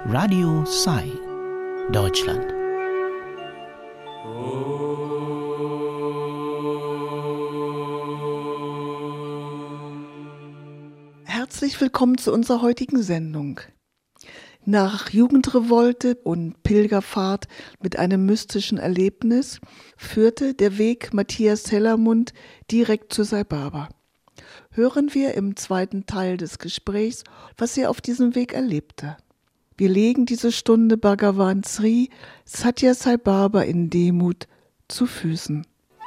Radio Sai, Deutschland. Herzlich willkommen zu unserer heutigen Sendung. Nach Jugendrevolte und Pilgerfahrt mit einem mystischen Erlebnis führte der Weg Matthias Hellermund direkt zu Sai Baba. Hören wir im zweiten Teil des Gesprächs, was er auf diesem Weg erlebte. Wir legen diese Stunde Bhagavan Sri Satya Sai Baba in Demut zu Füßen.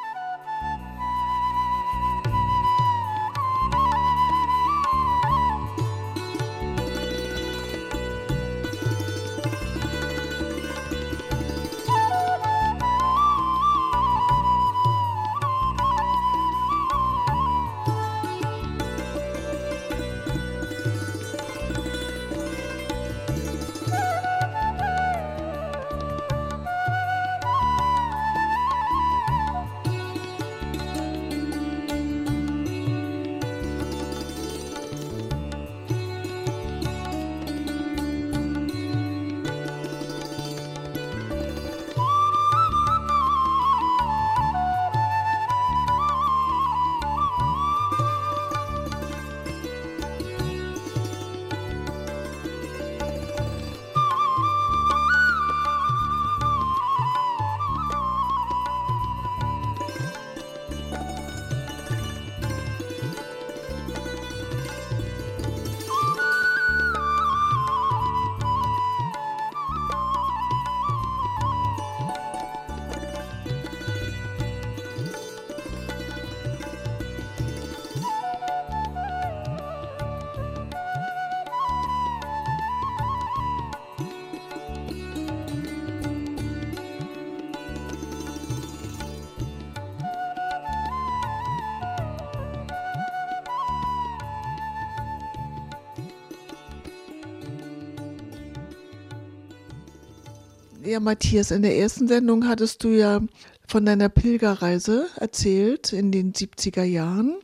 Ja, Matthias, in der ersten Sendung hattest du ja von deiner Pilgerreise erzählt in den 70er Jahren,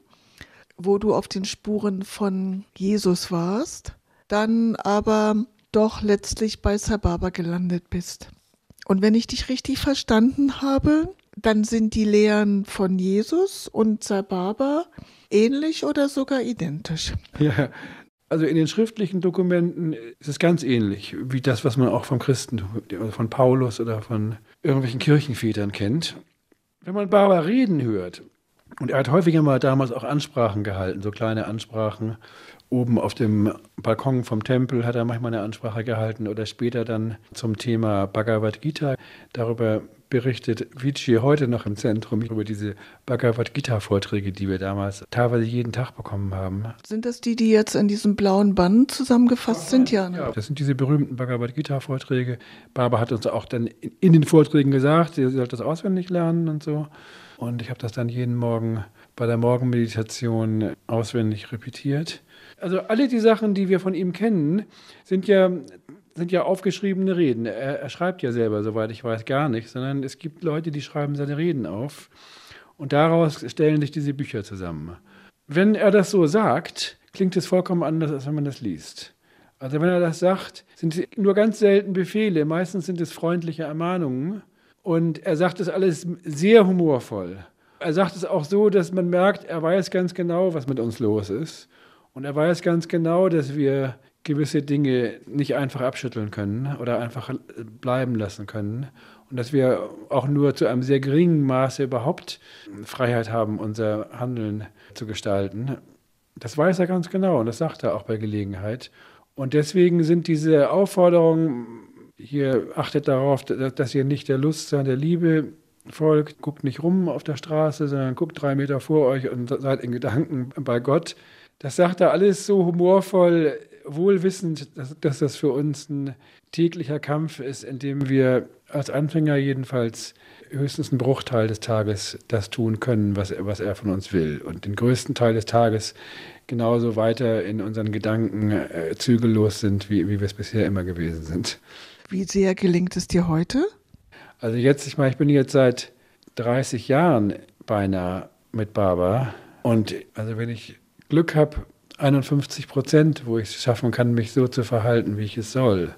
wo du auf den Spuren von Jesus warst, dann aber doch letztlich bei Sai Baba gelandet bist. Und wenn ich dich richtig verstanden habe, dann sind die Lehren von Jesus und Sai Baba ähnlich oder sogar identisch. Ja. Also in den schriftlichen Dokumenten ist es ganz ähnlich wie das, was man auch vom Christentum, von Paulus oder von irgendwelchen Kirchenvätern kennt. Wenn man Baba reden hört, und er hat häufiger mal damals auch Ansprachen gehalten, so kleine Ansprachen, oben auf dem Balkon vom Tempel hat er manchmal eine Ansprache gehalten oder später dann zum Thema Bhagavad Gita. Darüber berichtet Vici heute noch im Zentrum, über diese Bhagavad Gita-Vorträge, die wir damals teilweise jeden Tag bekommen haben. Sind das die jetzt in diesem blauen Band zusammengefasst sind? Ja, ne? Ja, das sind diese berühmten Bhagavad Gita-Vorträge. Baba hat uns auch dann in den Vorträgen gesagt, ihr sollt das auswendig lernen und so. Und ich habe das dann jeden Morgen bei der Morgenmeditation auswendig repetiert. Also alle die Sachen, die wir von ihm kennen, sind ja aufgeschriebene Reden. Er schreibt ja selber, soweit ich weiß, gar nicht, sondern es gibt Leute, die schreiben seine Reden auf und daraus stellen sich diese Bücher zusammen. Wenn er das so sagt, klingt es vollkommen anders, als wenn man das liest. Also wenn er das sagt, sind es nur ganz selten Befehle, meistens sind es freundliche Ermahnungen und er sagt das alles sehr humorvoll. Er sagt es auch so, dass man merkt, er weiß ganz genau, was mit uns los ist und er weiß ganz genau, dass wir gewisse Dinge nicht einfach abschütteln können oder einfach bleiben lassen können und dass wir auch nur zu einem sehr geringen Maße überhaupt Freiheit haben, unser Handeln zu gestalten. Das weiß er ganz genau und das sagt er auch bei Gelegenheit. Und deswegen sind diese Aufforderungen, hier achtet darauf, dass ihr nicht der Lust, sondern der Liebe folgt, guckt nicht rum auf der Straße, sondern guckt 3 Meter vor euch und seid in Gedanken bei Gott. Das sagt er alles so humorvoll, wohl wissend, dass das für uns ein täglicher Kampf ist, in dem wir als Anfänger jedenfalls höchstens einen Bruchteil des Tages das tun können, was er von uns will. Und den größten Teil des Tages genauso weiter in unseren Gedanken zügellos sind, wie wir es bisher immer gewesen sind. Wie sehr gelingt es dir heute? Also jetzt, ich bin jetzt seit 30 Jahren beinahe mit Baba. Und also wenn ich Glück habe, 51%, wo ich es schaffen kann, mich so zu verhalten, wie ich es soll.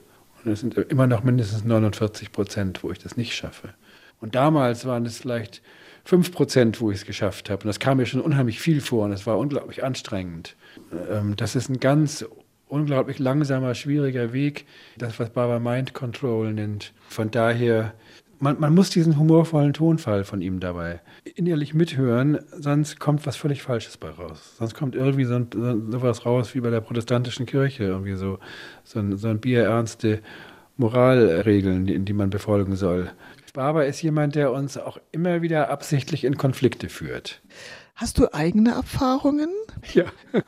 Und es sind immer noch mindestens 49%, wo ich das nicht schaffe. Und damals waren es vielleicht 5%, wo ich es geschafft habe. Und das kam mir schon unheimlich viel vor und es war unglaublich anstrengend. Das ist ein ganz unglaublich langsamer, schwieriger Weg, das, was Barbara Mind Control nennt. Von daher, man muss diesen humorvollen Tonfall von ihm dabei innerlich mithören, sonst kommt was völlig Falsches bei raus. Sonst kommt irgendwie so was raus wie bei der protestantischen Kirche, irgendwie so ein bierernste Moralregeln, die man befolgen soll. Barbara ist jemand, der uns auch immer wieder absichtlich in Konflikte führt. Hast du eigene Erfahrungen? Ja.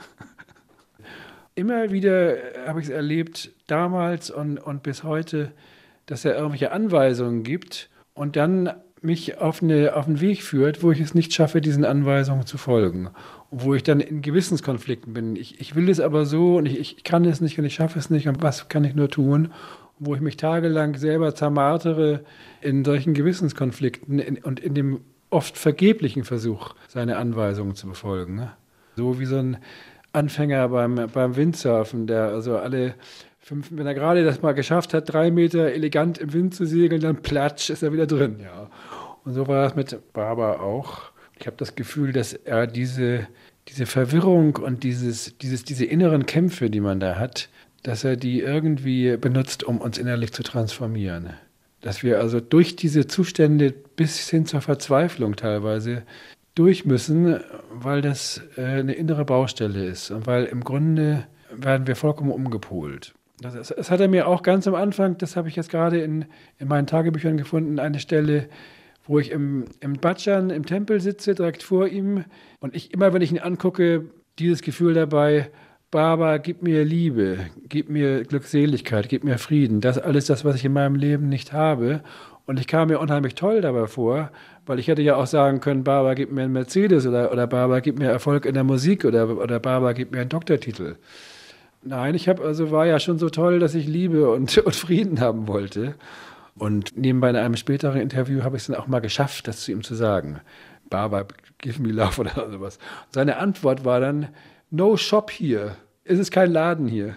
Immer wieder habe ich es erlebt, damals und bis heute, dass er irgendwelche Anweisungen gibt und dann mich auf einen Weg führt, wo ich es nicht schaffe, diesen Anweisungen zu folgen. Und wo ich dann in Gewissenskonflikten bin. Ich will es aber so und ich kann es nicht und ich schaffe es nicht und was kann ich nur tun? Wo ich mich tagelang selber zermartere in solchen Gewissenskonflikten und in dem oft vergeblichen Versuch, seine Anweisungen zu befolgen. So wie so ein Anfänger beim Windsurfen, der also wenn er gerade das mal geschafft hat, 3 Meter elegant im Wind zu segeln, dann platsch, ist er wieder drin. Ja. Und so war es mit Barbara auch. Ich habe das Gefühl, dass er diese Verwirrung und diese inneren Kämpfe, die man da hat, dass er die irgendwie benutzt, um uns innerlich zu transformieren. Dass wir also durch diese Zustände bis hin zur Verzweiflung teilweise durch müssen, weil das eine innere Baustelle ist und weil im Grunde werden wir vollkommen umgepolt. Das hat er mir auch ganz am Anfang, das habe ich jetzt gerade in meinen Tagebüchern gefunden, eine Stelle, wo ich im Bhajan, im Tempel sitze, direkt vor ihm und ich immer, wenn ich ihn angucke, dieses Gefühl dabei, Baba, gib mir Liebe, gib mir Glückseligkeit, gib mir Frieden, das alles das, was ich in meinem Leben nicht habe. Und ich kam mir unheimlich toll dabei vor, weil ich hätte ja auch sagen können, Baba, gib mir einen Mercedes oder Baba, gib mir Erfolg in der Musik oder Baba, gib mir einen Doktortitel. Nein, war ja schon so toll, dass ich Liebe und Frieden haben wollte. Und nebenbei in einem späteren Interview habe ich es dann auch mal geschafft, das zu ihm zu sagen. Baba, give me love oder sowas. Seine Antwort war dann, no shop here. Es ist kein Laden hier.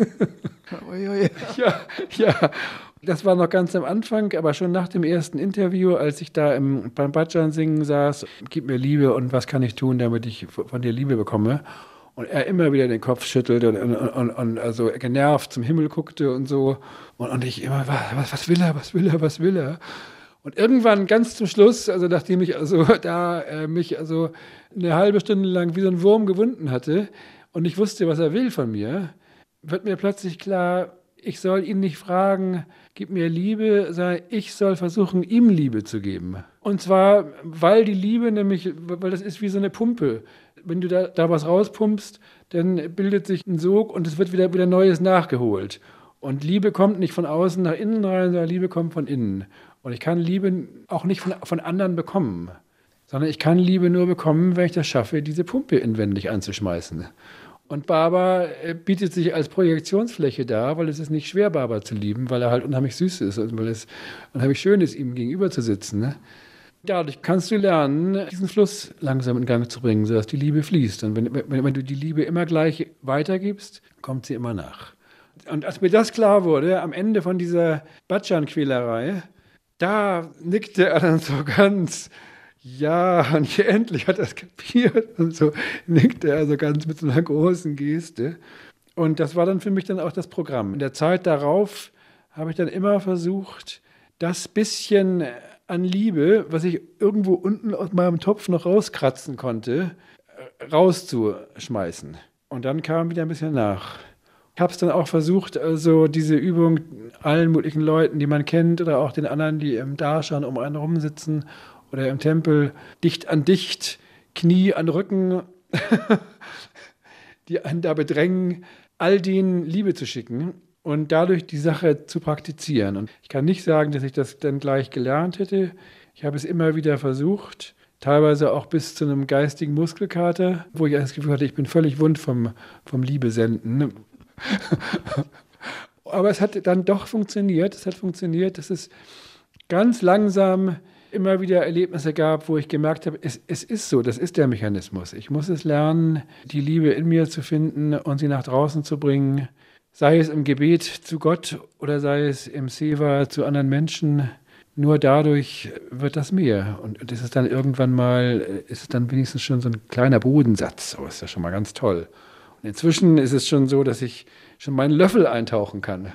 Ja. Das war noch ganz am Anfang, aber schon nach dem ersten Interview, als ich da beim Bhajan singen saß, gib mir Liebe und was kann ich tun, damit ich von dir Liebe bekomme. Und er immer wieder den Kopf schüttelte und also genervt zum Himmel guckte und so. Und ich immer, was will er? Und irgendwann ganz zum Schluss, also nachdem ich mich eine halbe Stunde lang wie so ein Wurm gewunden hatte und ich wusste, was er will von mir, wird mir plötzlich klar, ich soll ihn nicht fragen, gib mir Liebe, sondern ich soll versuchen, ihm Liebe zu geben. Und zwar, weil die Liebe nämlich, weil das ist wie so eine Pumpe. Wenn du da was rauspumpst, dann bildet sich ein Sog und es wird wieder Neues nachgeholt. Und Liebe kommt nicht von außen nach innen rein, sondern Liebe kommt von innen. Und ich kann Liebe auch nicht von anderen bekommen, sondern ich kann Liebe nur bekommen, wenn ich das schaffe, diese Pumpe inwendig anzuschmeißen. Und Baba bietet sich als Projektionsfläche dar, weil es ist nicht schwer, Baba zu lieben, weil er halt unheimlich süß ist und weil es unheimlich schön ist, ihm gegenüber zu sitzen. Ne? Dadurch kannst du lernen, diesen Fluss langsam in Gang zu bringen, sodass die Liebe fließt. Und wenn du die Liebe immer gleich weitergibst, kommt sie immer nach. Und als mir das klar wurde, am Ende von dieser Bhajan-Quälerei, da nickte er dann so ganz, ja, und endlich hat er es kapiert. Und so nickte er so ganz mit so einer großen Geste. Und das war dann für mich dann auch das Programm. In der Zeit darauf habe ich dann immer versucht, das bisschen an Liebe, was ich irgendwo unten aus meinem Topf noch rauskratzen konnte, rauszuschmeißen. Und dann kam wieder ein bisschen nach. Ich habe es dann auch versucht, also diese Übung allen möglichen Leuten, die man kennt, oder auch den anderen, die im Darshan um einen rumsitzen oder im Tempel, dicht an dicht, Knie an Rücken, die einen da bedrängen, all denen Liebe zu schicken und dadurch die Sache zu praktizieren. Und ich kann nicht sagen, dass ich das dann gleich gelernt hätte. Ich habe es immer wieder versucht, teilweise auch bis zu einem geistigen Muskelkater, wo ich das Gefühl hatte, ich bin völlig wund vom Liebesenden. Aber es hat dann doch funktioniert. Es hat funktioniert, dass es ganz langsam immer wieder Erlebnisse gab, wo ich gemerkt habe, es ist so, das ist der Mechanismus. Ich muss es lernen, die Liebe in mir zu finden und sie nach draußen zu bringen. sei es im Gebet zu Gott oder sei es im Seva zu anderen Menschen, nur dadurch wird das mehr. Und das ist dann irgendwann mal, ist es dann wenigstens schon so ein kleiner Bodensatz. Oh, ist ja schon mal ganz toll. Und inzwischen ist es schon so, dass ich schon meinen Löffel eintauchen kann.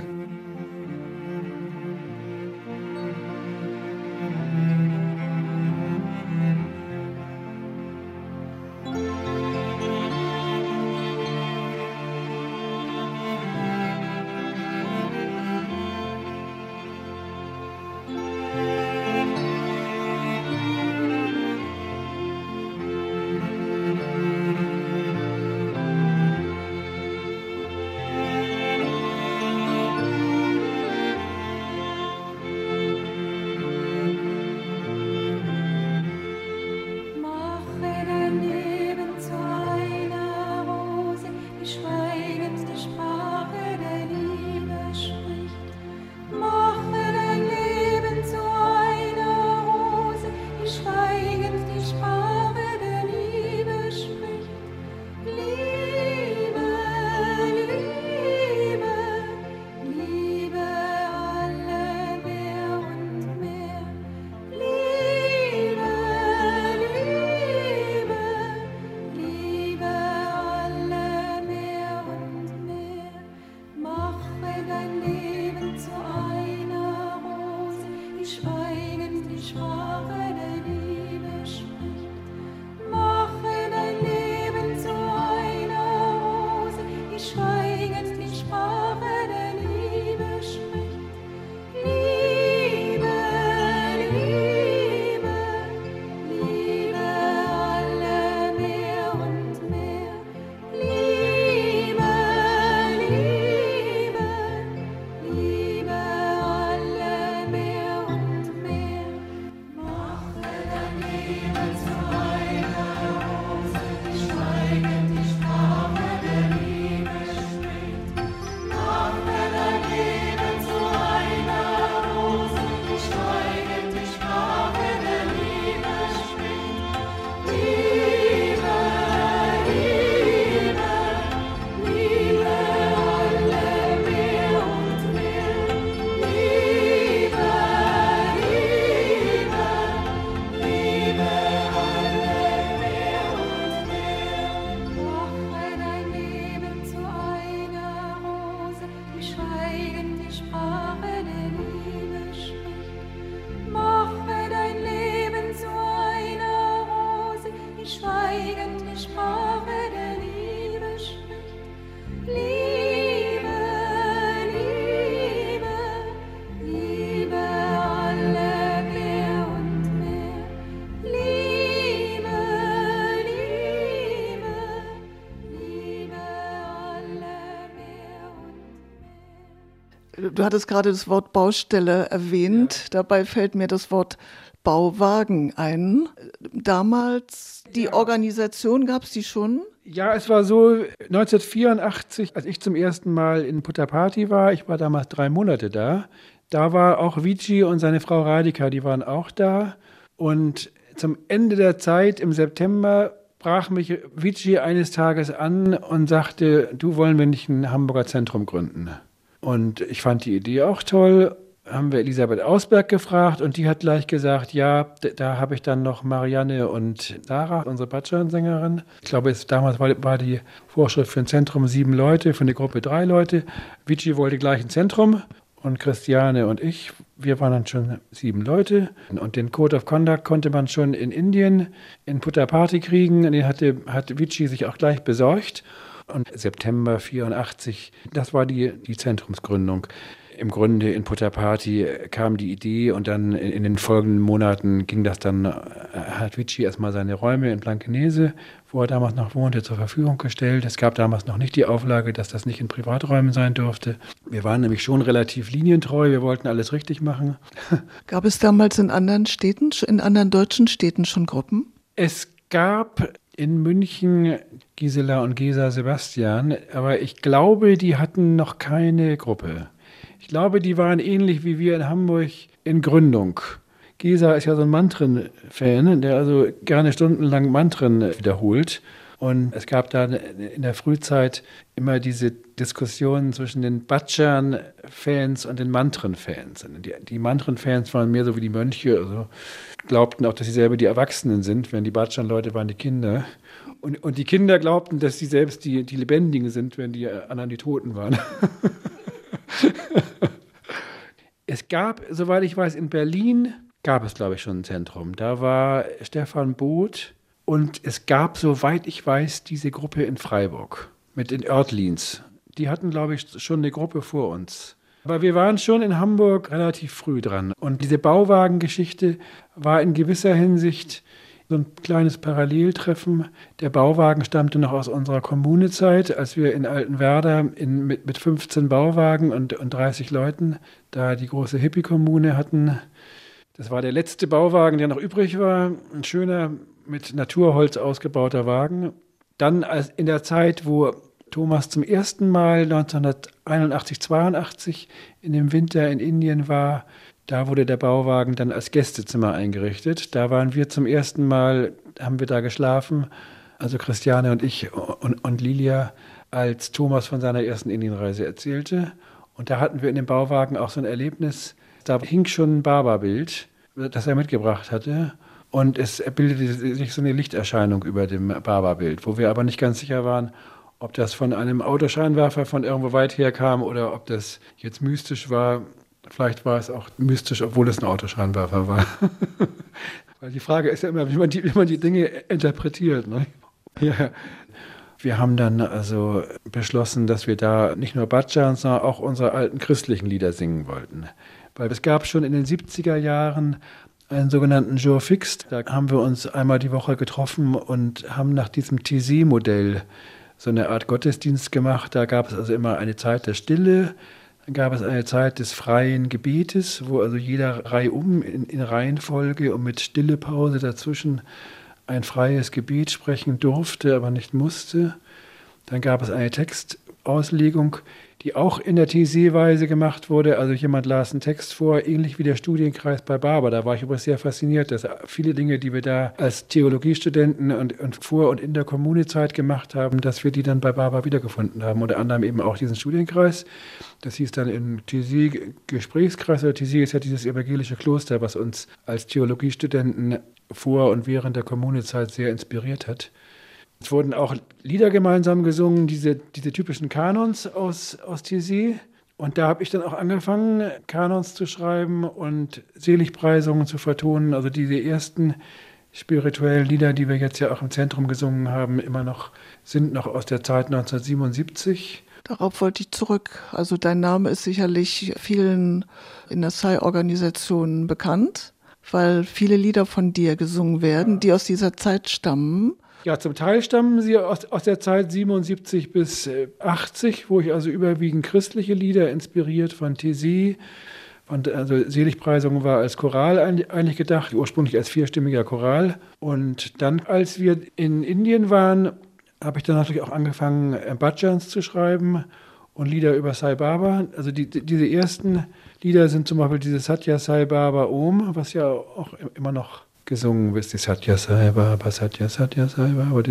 Du hattest gerade das Wort Baustelle erwähnt. Ja. Dabei fällt mir das Wort Bauwagen ein. Damals, die Organisation, gab es die schon? Ja, es war so, 1984, als ich zum ersten Mal in Puttaparthi war, ich war damals 3 Monate da war auch Vici und seine Frau Radhika, die waren auch da. Und zum Ende der Zeit, im September, brach mich Vici eines Tages an und sagte, du, wollen wir nicht ein Hamburger Zentrum gründen? Und ich fand die Idee auch toll, haben wir Elisabeth Ausberg gefragt und die hat gleich gesagt, ja, da habe ich dann noch Marianne und Sarah, unsere Bachelor-Sängerin. Ich glaube, damals war die Vorschrift für ein Zentrum 7 Leute, für eine Gruppe 3 Leute. Vici wollte gleich ein Zentrum und Christiane und ich, wir waren dann schon 7 Leute. Und den Code of Conduct konnte man schon in Indien, in Puttaparthi kriegen. Den hat Vici sich auch gleich besorgt. Und September 1984, das war die Zentrumsgründung. Im Grunde in Puttaparthi kam die Idee und dann in den folgenden Monaten ging das dann, hat Vici erstmal seine Räume in Blankenese, wo er damals noch wohnte, zur Verfügung gestellt. Es gab damals noch nicht die Auflage, dass das nicht in Privaträumen sein durfte. Wir waren nämlich schon relativ linientreu, wir wollten alles richtig machen. Gab es damals in anderen Städten, in anderen deutschen Städten schon Gruppen? Es gab in München Gisela und Gesa Sebastian, aber ich glaube, die hatten noch keine Gruppe. Ich glaube, die waren ähnlich wie wir in Hamburg in Gründung. Gesa ist ja so ein Mantren-Fan, der also gerne stundenlang Mantren wiederholt. Und es gab da in der Frühzeit immer diese Diskussionen zwischen den Bhajan-Fans und den Mantren-Fans. Die Mantren-Fans waren mehr so wie die Mönche, also glaubten auch, dass sie selber die Erwachsenen sind, während die Bhajan-Leute waren die Kinder. Und die Kinder glaubten, dass sie selbst die Lebendigen sind, während die anderen die Toten waren. Es gab, soweit ich weiß, in Berlin gab es, glaube ich, schon ein Zentrum. Da war Stefan Both. Und es gab, soweit ich weiß, diese Gruppe in Freiburg mit den Oertlins. Die hatten, glaube ich, schon eine Gruppe vor uns. Aber wir waren schon in Hamburg relativ früh dran. Und diese Bauwagengeschichte war in gewisser Hinsicht so ein kleines Paralleltreffen. Der Bauwagen stammte noch aus unserer Kommunezeit, als wir in Altenwerder mit 15 Bauwagen und 30 Leuten da die große Hippie-Kommune hatten. Das war der letzte Bauwagen, der noch übrig war. Ein schöner, mit Naturholz ausgebauter Wagen. Dann in der Zeit, wo Thomas zum ersten Mal 1981, 82 in dem Winter in Indien war, da wurde der Bauwagen dann als Gästezimmer eingerichtet. Da waren wir zum ersten Mal, haben wir da geschlafen, also Christiane und ich und Lilia, als Thomas von seiner ersten Indienreise erzählte. Und da hatten wir in dem Bauwagen auch so ein Erlebnis. Da hing schon ein Baba-Bild, das er mitgebracht hatte. Und es bildete sich so eine Lichterscheinung über dem Baba-Bild, wo wir aber nicht ganz sicher waren, ob das von einem Autoscheinwerfer von irgendwo weit her kam oder ob das jetzt mystisch war. Vielleicht war es auch mystisch, obwohl es ein Autoscheinwerfer war. Weil die Frage ist ja immer, wie man die Dinge interpretiert. Ne? Ja. Wir haben dann also beschlossen, dass wir da nicht nur Bhajan, sondern auch unsere alten christlichen Lieder singen wollten. Weil es gab schon in den 70er Jahren einen sogenannten Jour fixe. Da haben wir uns einmal die Woche getroffen und haben nach diesem Taizé-Modell so eine Art Gottesdienst gemacht. Da gab es also immer eine Zeit der Stille, dann gab es eine Zeit des freien Gebetes, wo also jeder reihum in Reihenfolge und mit Stillepause dazwischen ein freies Gebet sprechen durfte, aber nicht musste. Dann gab es eine Textauslegung, die auch in der Taizé-Weise gemacht wurde. Also jemand las einen Text vor, ähnlich wie der Studienkreis bei Barber. Da war ich übrigens sehr fasziniert, dass viele Dinge, die wir da als Theologiestudenten und vor und in der Kommunezeit gemacht haben, dass wir die dann bei Barber wiedergefunden haben. Unter anderem eben auch diesen Studienkreis. Das hieß dann im Taizé-Gesprächskreis. Oder Taizé ist ja dieses evangelische Kloster, was uns als Theologiestudenten vor und während der Kommunezeit sehr inspiriert hat. Es wurden auch Lieder gemeinsam gesungen, diese typischen Kanons aus Taizé. Und da habe ich dann auch angefangen, Kanons zu schreiben und Seligpreisungen zu vertonen. Also diese ersten spirituellen Lieder, die wir jetzt ja auch im Zentrum gesungen haben, sind noch aus der Zeit 1977. Darauf wollte ich zurück. Also dein Name ist sicherlich vielen in der Sai-Organisation bekannt, weil viele Lieder von dir gesungen werden, die aus dieser Zeit stammen. Ja, zum Teil stammen sie aus der Zeit 77 bis 80, wo ich also überwiegend christliche Lieder, inspiriert von Taizé, also Seligpreisung war als Choral eigentlich gedacht, ursprünglich als vierstimmiger Choral. Und dann, als wir in Indien waren, habe ich dann natürlich auch angefangen, Bhajans zu schreiben und Lieder über Sai Baba. Also diese ersten Lieder sind zum Beispiel dieses Satya Sai Baba Om, was ja auch immer noch gesungen wird, die Satya Sai Baba, Satya Satya Sai Baba.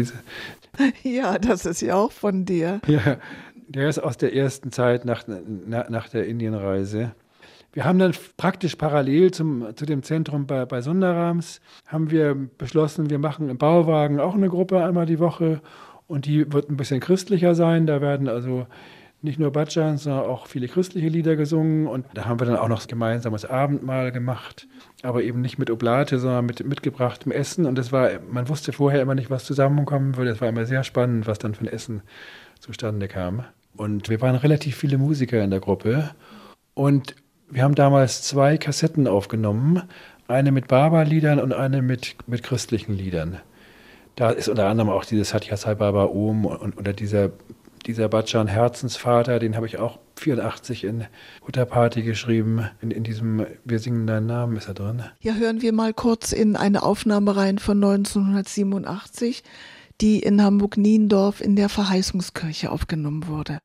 Ja, das ist ja auch von dir. Ja, der ist aus der ersten Zeit nach der Indienreise. Wir haben dann praktisch parallel zu dem Zentrum bei Sundarams, haben wir beschlossen, wir machen im Bauwagen auch eine Gruppe einmal die Woche und die wird ein bisschen christlicher sein. Da werden also nicht nur Bhajans, sondern auch viele christliche Lieder gesungen. Und da haben wir dann auch noch gemeinsames Abendmahl gemacht, aber eben nicht mit Oblate, sondern mit mitgebrachtem Essen. Und man wusste vorher immer nicht, was zusammenkommen würde. Es war immer sehr spannend, was dann für ein Essen zustande kam. Und wir waren relativ viele Musiker in der Gruppe. Und wir haben damals 2 Kassetten aufgenommen, eine mit Baba-Liedern und eine mit christlichen Liedern. Da ist unter anderem auch dieses Satya Sai Baba Om oder dieser Bhajan Herzensvater, den habe ich auch 84 in Uttarpati geschrieben. In diesem Wir singen deinen Namen ist er drin. Ja, hören wir mal kurz in eine Aufnahme rein von 1987, die in Hamburg-Niendorf in der Verheißungskirche aufgenommen wurde.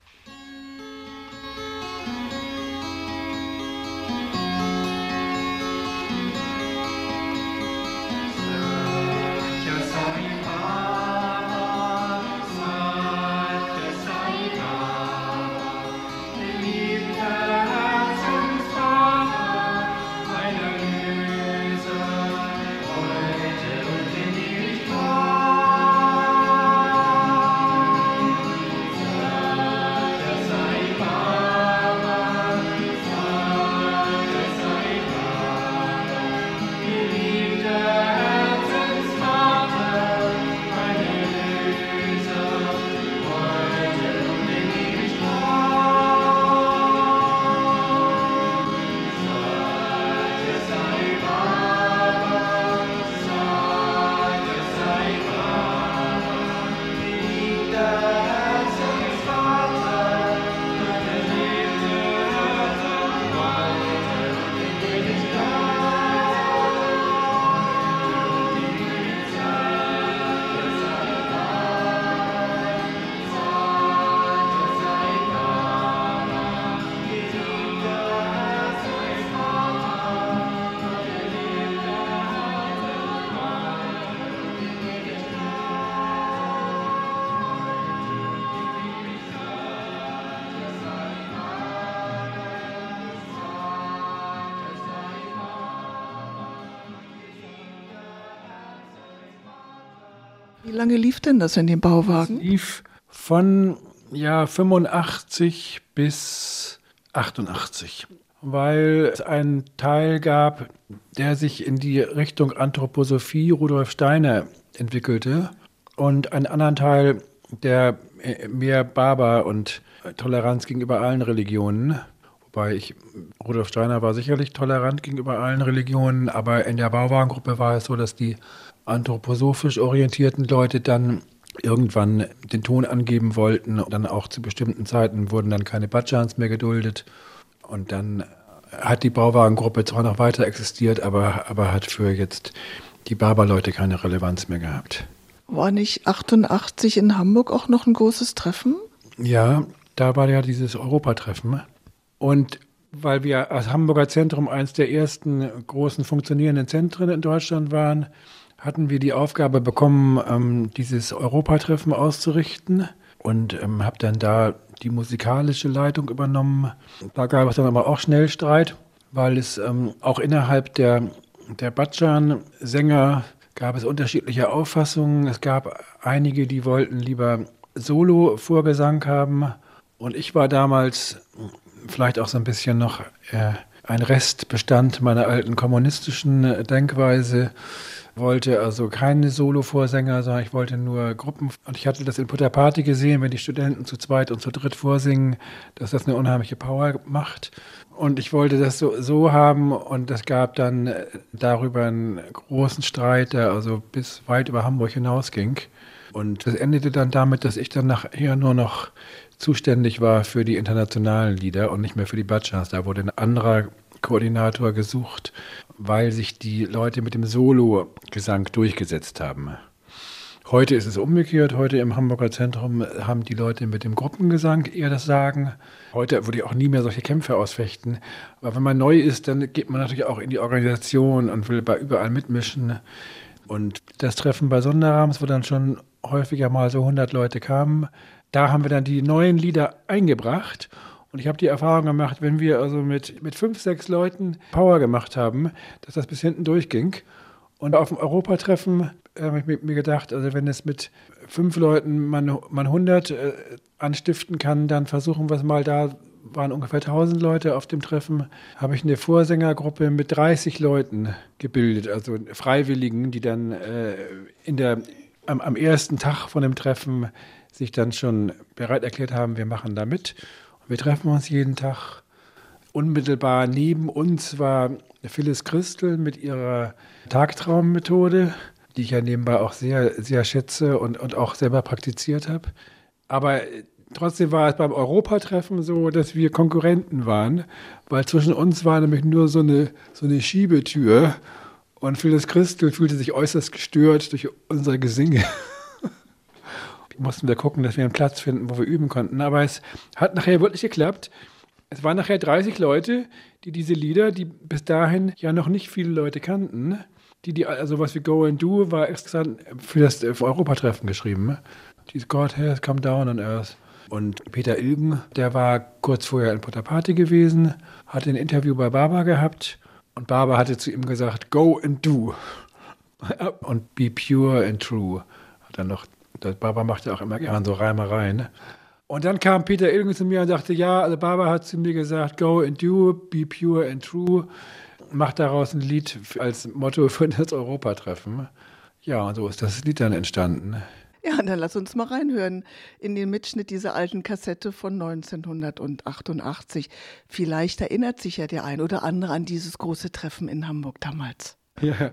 Wie lange lief denn das in dem Bauwagen? Es lief von 85 bis 88, weil es einen Teil gab, der sich in die Richtung Anthroposophie Rudolf Steiner entwickelte und einen anderen Teil, der mehr Barber und Toleranz gegenüber allen Religionen. Wobei Rudolf Steiner war sicherlich tolerant gegenüber allen Religionen, aber in der Bauwagengruppe war es so, dass die anthroposophisch orientierten Leute dann irgendwann den Ton angeben wollten. Und dann auch zu bestimmten Zeiten wurden dann keine Badschans mehr geduldet. Und dann hat die Bauwagengruppe zwar noch weiter existiert, aber hat für jetzt die Barberleute keine Relevanz mehr gehabt. War nicht 88 in Hamburg auch noch ein großes Treffen? Ja, da war ja dieses Europatreffen. Und weil wir als Hamburger Zentrum eines der ersten großen funktionierenden Zentren in Deutschland waren, hatten wir die Aufgabe bekommen, dieses Europatreffen auszurichten und habe dann da die musikalische Leitung übernommen. Da gab es dann aber auch schnell Streit, weil es auch innerhalb der Badschan-Sänger gab es unterschiedliche Auffassungen. Es gab einige, die wollten lieber Solo-Vorgesang haben. Und ich war damals vielleicht auch so ein bisschen noch ein Restbestand meiner alten kommunistischen Denkweise. Wollte also keine Solo-Vorsänger, sondern ich wollte nur Gruppen. Und ich hatte das in Putter Party gesehen, wenn die Studenten zu zweit und zu dritt vorsingen, dass das eine unheimliche Power macht. Und ich wollte das so haben und es gab dann darüber einen großen Streit, der also bis weit über Hamburg hinausging. Und das endete dann damit, dass ich dann nachher nur noch zuständig war für die internationalen Lieder und nicht mehr für die Badschans. Da wurde ein anderer Koordinator gesucht, weil sich die Leute mit dem Solo-Gesang durchgesetzt haben. Heute ist es umgekehrt. Heute im Hamburger Zentrum haben die Leute mit dem Gruppengesang eher das Sagen. Heute würde ich auch nie mehr solche Kämpfe ausfechten. Aber wenn man neu ist, dann geht man natürlich auch in die Organisation und will überall mitmischen. Und das Treffen bei Sonderrahms, wo dann schon häufiger mal so 100 Leute kamen, da haben wir dann die neuen Lieder eingebracht. Und ich habe die Erfahrung gemacht, wenn wir also mit 5, 6 Leuten Power gemacht haben, dass das bis hinten durchging. Und auf dem Europatreffen habe ich mir gedacht, also wenn es mit 5 Leuten man 100 anstiften kann, dann versuchen wir es mal. Da waren ungefähr 1000 Leute auf dem Treffen. Habe ich eine Vorsängergruppe mit 30 Leuten gebildet, also Freiwilligen, die dann am ersten Tag von dem Treffen sich dann schon bereit erklärt haben, wir machen da mit. Wir treffen uns jeden Tag. Unmittelbar neben uns war Phyllis Christel mit ihrer Tagtraummethode, die ich ja nebenbei auch sehr, sehr schätze und auch selber praktiziert habe. Aber trotzdem war es beim Europatreffen so, dass wir Konkurrenten waren, weil zwischen uns war nämlich nur so eine Schiebetür. Und Phyllis Christel fühlte sich äußerst gestört durch unser Gesinge. Mussten wir gucken, dass wir einen Platz finden, wo wir üben konnten. Aber es hat nachher wirklich geklappt. Es waren nachher 30 Leute, die diese Lieder, die bis dahin ja noch nicht viele Leute kannten, also was wie Go and Do war extra für das Europatreffen geschrieben. Dieses God has come down on earth. Und Peter Ilgen, der war kurz vorher in Putter Party gewesen, hatte ein Interview bei Barber gehabt und Barber hatte zu ihm gesagt, Go and Do. Und be pure and true. Hat dann noch Barber macht ja auch immer gerne so Reimereien. Und dann kam Peter Ilgen zu mir und sagte, ja, also Barber hat zu mir gesagt, go and do, be pure and true. Macht daraus ein Lied als Motto für das Europatreffen. Ja, und so ist das Lied dann entstanden. Ja, dann lass uns mal reinhören in den Mitschnitt dieser alten Kassette von 1988. Vielleicht erinnert sich ja der ein oder andere an dieses große Treffen in Hamburg damals. Ja.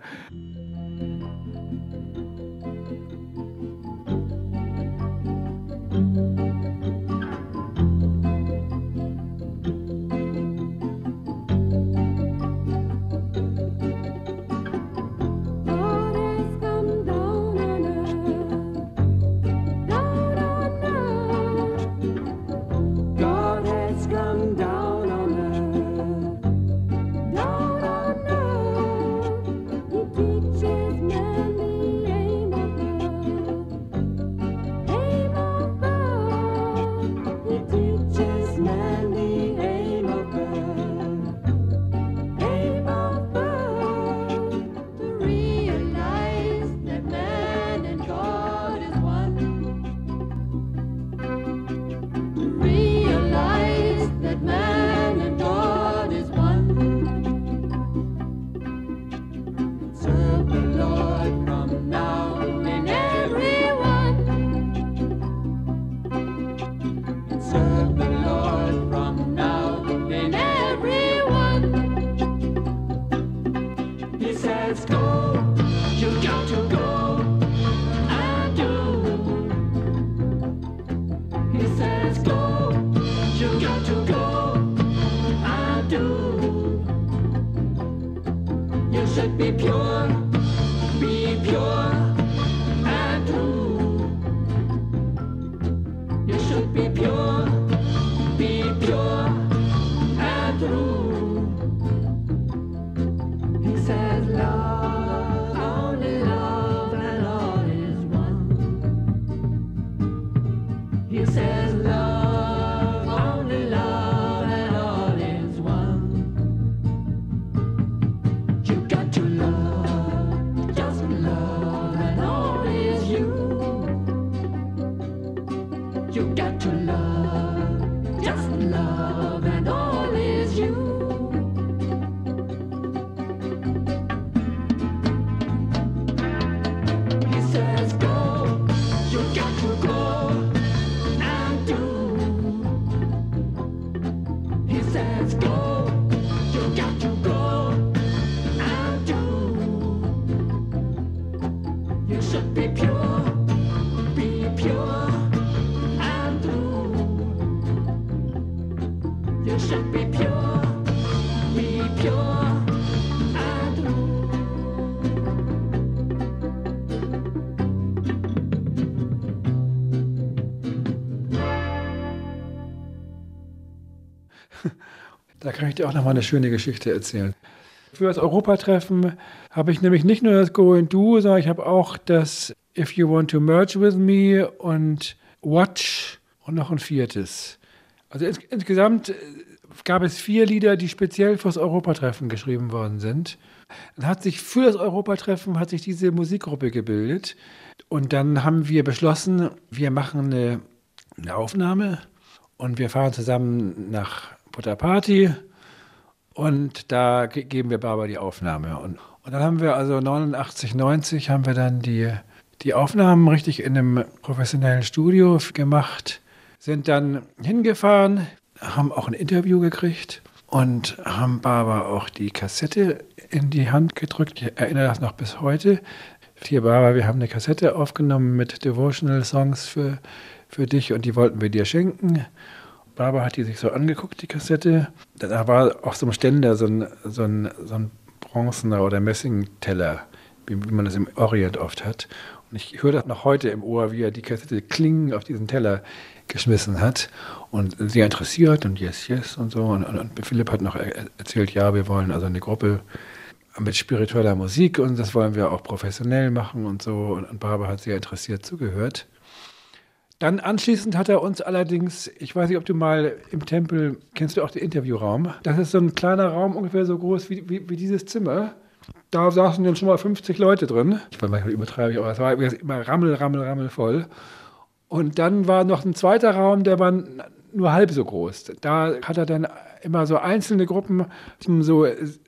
He says, go, you got to go. I do. You should be pure and true. You should be pure and true. He says, love, only love, and all is one. He says, love, only love, and all is one. You got to love, just love, and all is you. You got to love, just love, and all is you. He says, go, you got to go and do. He says, go, you got to go and do. You should be pure and true. You should be pure and true. Da kann ich dir auch noch mal eine schöne Geschichte erzählen. Für das Europatreffen habe ich nämlich nicht nur das Go and Do, sondern ich habe auch das If You Want to Merge With Me und Watch und noch ein viertes. Also insgesamt gab es 4 Lieder, die speziell fürs Europatreffen geschrieben worden sind. Dann hat sich für das Europatreffen diese Musikgruppe gebildet und dann haben wir beschlossen, wir machen eine Aufnahme und wir fahren zusammen nach Butterparty und da geben wir Barbara die Aufnahme. Und dann haben wir also 89, 90 haben wir dann die Aufnahmen richtig in einem professionellen Studio gemacht, sind dann hingefahren, haben auch ein Interview gekriegt und haben Barbara auch die Kassette in die Hand gedrückt. Ich erinnere das noch bis heute. Hier, Barbara, wir haben eine Kassette aufgenommen mit Devotional Songs für dich und die wollten wir dir schenken. Barbara hat die sich so angeguckt, die Kassette. Da war auf so einem Ständer so ein bronzener oder Messingteller, wie man das im Orient oft hat. Und ich höre das noch heute im Ohr, wie er die Kassette klingend auf diesen Teller geschmissen hat. Und sehr interessiert und yes, yes und so. Und Philipp hat noch erzählt, ja, wir wollen also eine Gruppe mit spiritueller Musik und das wollen wir auch professionell machen und so. Und Barbara hat sehr interessiert zugehört. Dann anschließend hat er uns allerdings, ich weiß nicht, ob du mal im Tempel, kennst du auch den Interviewraum? Das ist so ein kleiner Raum, ungefähr so groß wie dieses Zimmer. Da saßen dann schon mal 50 Leute drin. Ich war manchmal übertreibe ich, aber es war immer rammel voll. Und dann war noch ein zweiter Raum, der war nur halb so groß. Da hat er dann immer so einzelne Gruppen, so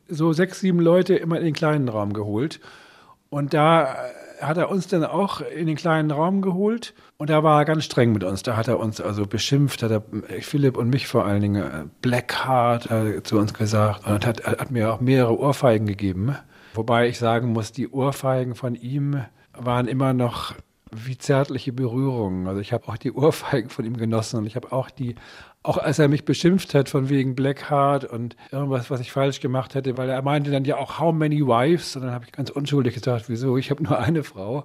6, 7 Leute immer in den kleinen Raum geholt. Und da hat er uns dann auch in den kleinen Raum geholt und da war er ganz streng mit uns. Da hat er uns also beschimpft, hat er Philipp und mich vor allen Dingen Blackheart zu uns gesagt und hat mir auch mehrere Ohrfeigen gegeben. Wobei ich sagen muss, die Ohrfeigen von ihm waren immer noch wie zärtliche Berührungen. Also ich habe auch die Ohrfeigen von ihm genossen und ich habe auch als er mich beschimpft hat von wegen Blackheart und irgendwas, was ich falsch gemacht hätte, weil er meinte dann ja auch, how many wives? Und dann habe ich ganz unschuldig gesagt, wieso? Ich habe nur eine Frau.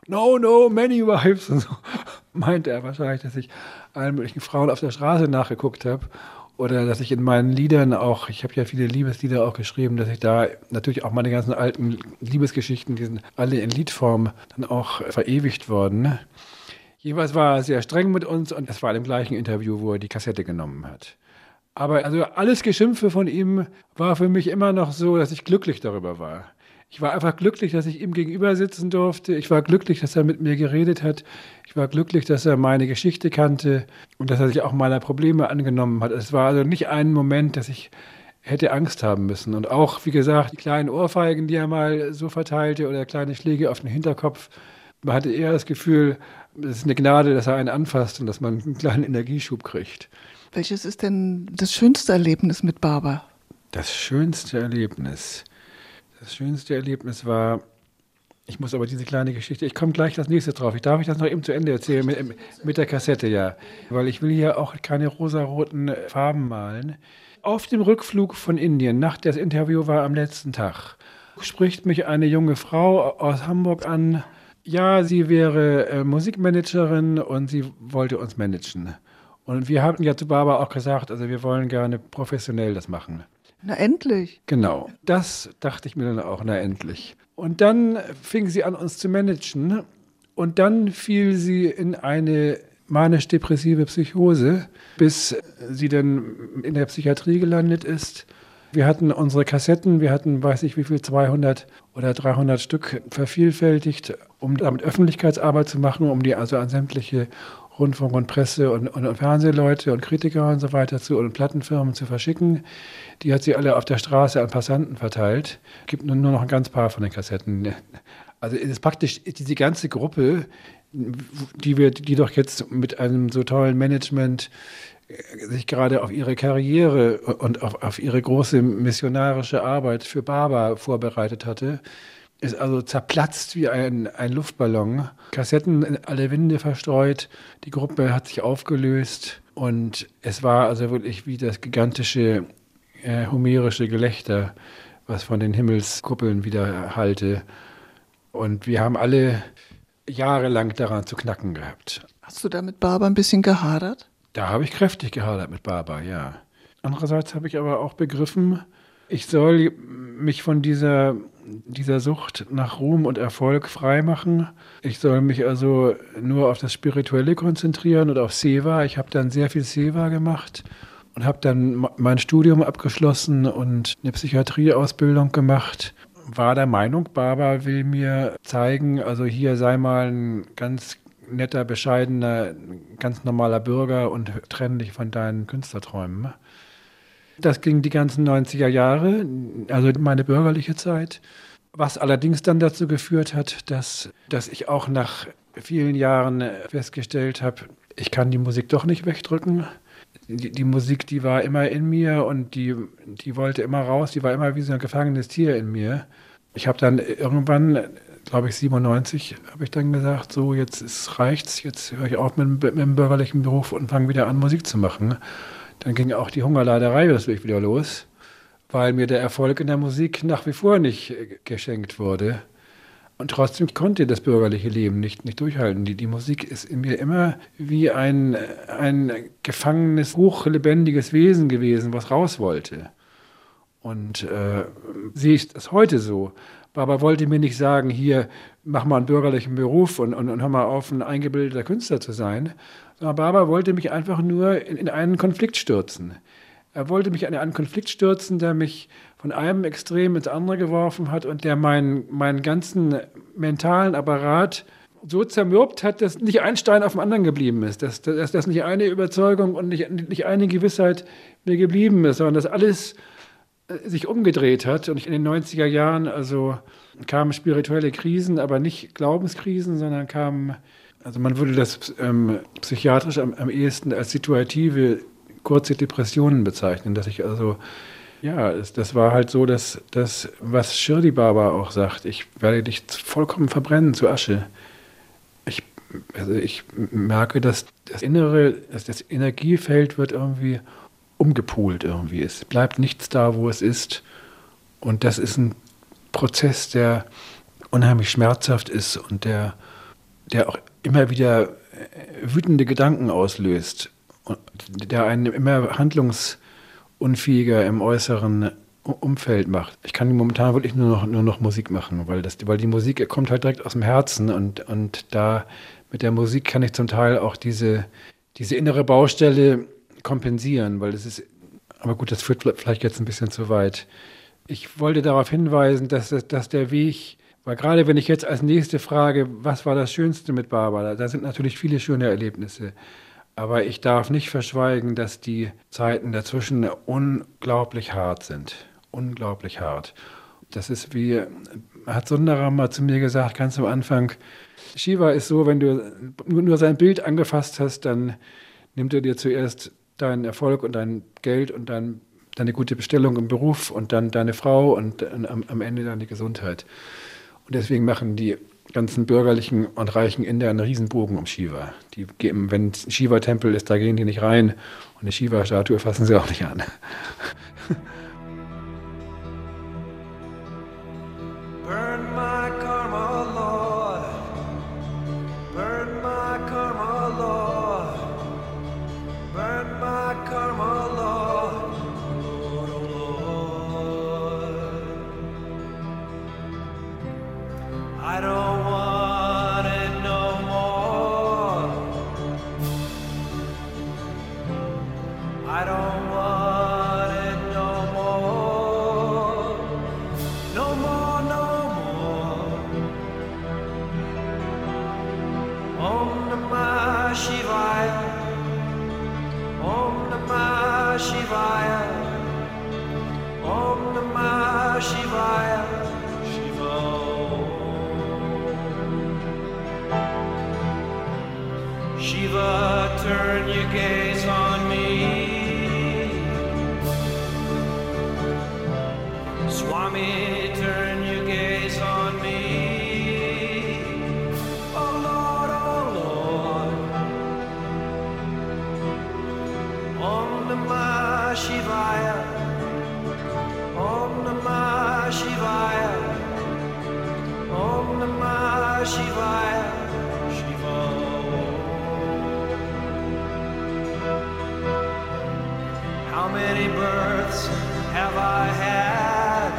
No, many wives. Und so meinte er wahrscheinlich, dass ich allen möglichen Frauen auf der Straße nachgeguckt habe. Oder dass ich in meinen Liedern auch, ich habe ja viele Liebeslieder auch geschrieben, dass ich da natürlich auch meine ganzen alten Liebesgeschichten, die sind alle in Liedform dann auch verewigt worden. Jeweils war er sehr streng mit uns und es war im gleichen Interview, wo er die Kassette genommen hat. Aber also alles Geschimpfe von ihm war für mich immer noch so, dass ich glücklich darüber war. Ich war einfach glücklich, dass ich ihm gegenüber sitzen durfte. Ich war glücklich, dass er mit mir geredet hat. Ich war glücklich, dass er meine Geschichte kannte und dass er sich auch meiner Probleme angenommen hat. Es war also nicht ein Moment, dass ich hätte Angst haben müssen. Und auch, wie gesagt, die kleinen Ohrfeigen, die er mal so verteilte oder kleine Schläge auf den Hinterkopf, man hatte eher das Gefühl, es ist eine Gnade, dass er einen anfasst und dass man einen kleinen Energieschub kriegt. Welches ist denn das schönste Erlebnis mit Barbara? Das schönste Erlebnis war, Ich muss aber diese kleine Geschichte, ich komme gleich das nächste drauf. Darf ich das noch eben zu Ende erzählen mit der Kassette, ja. Weil ich will hier auch keine rosaroten Farben malen. Auf dem Rückflug von Indien, das Interview war am letzten Tag, spricht mich eine junge Frau aus Hamburg an. Ja, sie wäre Musikmanagerin und sie wollte uns managen. Und wir haben ja zu Barbara auch gesagt, also wir wollen gerne professionell das machen. Na endlich. Genau, das dachte ich mir dann auch, na endlich. Und dann fing sie an, uns zu managen und dann fiel sie in eine manisch-depressive Psychose, bis sie dann in der Psychiatrie gelandet ist. Wir hatten unsere Kassetten, wir hatten, weiß ich wie viel, 200 oder 300 Stück vervielfältigt, um damit Öffentlichkeitsarbeit zu machen, um die also an sämtliche Rundfunk und Presse und Fernsehleute und Kritiker und so weiter und Plattenfirmen zu verschicken. Die hat sie alle auf der Straße an Passanten verteilt. Es gibt nur noch ein ganz paar von den Kassetten. Also es ist praktisch diese ganze Gruppe, die doch jetzt mit einem so tollen Management sich gerade auf ihre Karriere und auf ihre große missionarische Arbeit für Baba vorbereitet hatte, ist also zerplatzt wie ein Luftballon. Kassetten in alle Winde verstreut, die Gruppe hat sich aufgelöst und es war also wirklich wie das gigantische homerische Gelächter, was von den Himmelskuppeln wieder hallte. Und wir haben alle jahrelang daran zu knacken gehabt. Hast du da mit Barbara ein bisschen gehadert? Da habe ich kräftig gehadert mit Barbara, ja. Andererseits habe ich aber auch begriffen, ich soll mich von dieser Sucht nach Ruhm und Erfolg freimachen. Ich soll mich also nur auf das Spirituelle konzentrieren und auf Seva. Ich habe dann sehr viel Seva gemacht und habe dann mein Studium abgeschlossen und eine Psychiatrieausbildung gemacht. War der Meinung, Barbara will mir zeigen, also hier sei mal ein ganz netter, bescheidener, ganz normaler Bürger und trenn dich von deinen Künstlerträumen. Das ging die ganzen 90er Jahre, also meine bürgerliche Zeit, was allerdings dann dazu geführt hat, dass ich auch nach vielen Jahren festgestellt habe, ich kann die Musik doch nicht wegdrücken. Die Musik, die war immer in mir und die wollte immer raus, die war immer wie so ein gefangenes Tier in mir. Ich habe dann irgendwann, glaube ich 97, habe ich dann gesagt, so jetzt reicht's, jetzt höre ich auf mit dem bürgerlichen Beruf und fange wieder an, Musik zu machen. Dann ging auch die Hungerleiderei wieder los, weil mir der Erfolg in der Musik nach wie vor nicht geschenkt wurde. Und trotzdem konnte das bürgerliche Leben nicht durchhalten. Die Musik ist in mir immer wie ein gefangenes, hochlebendiges Wesen gewesen, was raus wollte. Und sehe ich das heute so. Barbara wollte mir nicht sagen, hier, mach mal einen bürgerlichen Beruf und hör mal auf, ein eingebildeter Künstler zu sein. Sondern Barbara wollte mich einfach nur in einen Konflikt stürzen. Er wollte mich in einen Konflikt stürzen, der mich von einem Extrem ins andere geworfen hat und der meinen ganzen mentalen Apparat so zermürbt hat, dass nicht ein Stein auf dem anderen geblieben ist, dass nicht eine Überzeugung und nicht eine Gewissheit mehr geblieben ist, sondern dass alles sich umgedreht hat. Und in den 90er Jahren also kamen spirituelle Krisen, aber nicht Glaubenskrisen, sondern also man würde das psychiatrisch am ehesten als situative kurze Depressionen bezeichnen, dass ich also, ja, das war halt so, dass was Shirdi Baba auch sagt, ich werde dich vollkommen verbrennen zu Asche. Ich merke, dass das Energiefeld wird irgendwie umgepoolt irgendwie. Es bleibt nichts da, wo es ist. Und das ist ein Prozess, der unheimlich schmerzhaft ist und der auch immer wieder wütende Gedanken auslöst. Und der einen immer handlungsunfähiger im äußeren Umfeld macht. Ich kann momentan wirklich nur noch Musik machen, weil die Musik kommt halt direkt aus dem Herzen und da mit der Musik kann ich zum Teil auch diese innere Baustelle kompensieren, weil es ist, aber gut, das führt vielleicht jetzt ein bisschen zu weit. Ich wollte darauf hinweisen, dass der Weg, weil gerade wenn ich jetzt als nächste frage, was war das Schönste mit Barbara, da sind natürlich viele schöne Erlebnisse. Aber ich darf nicht verschweigen, dass die Zeiten dazwischen unglaublich hart sind. Unglaublich hart. Das ist wie, hat Sundaram mal zu mir gesagt, ganz am Anfang, Shiva ist so, wenn du nur sein Bild angefasst hast, dann nimmt er dir zuerst deinen Erfolg und dein Geld und deine gute Bestellung im Beruf und dann deine Frau und am Ende deine Gesundheit. Und deswegen machen die ganzen bürgerlichen und reichen Inder einen Riesenbogen um Shiva. Die geben, wenn ein Shiva-Tempel ist, da gehen die nicht rein. Und eine Shiva-Statue fassen sie auch nicht an. Burn my karma, Lord. Burn my karma, Lord. Burn my karma, Lord. Lord, oh Lord. I don't want it no more. I don't want it no more. No more, no more. Om Namah Shivaya. Om Namah Shivaya. Om Namah Shivaya. Shiva Om. Shiva, turn your gaze on me. Swami, turn your gaze on me. Oh Lord, oh Lord. Om Namah Shivaya. Om Namah Shivaya. Om Namah Shivaya. Shiva Om. How many births have I had?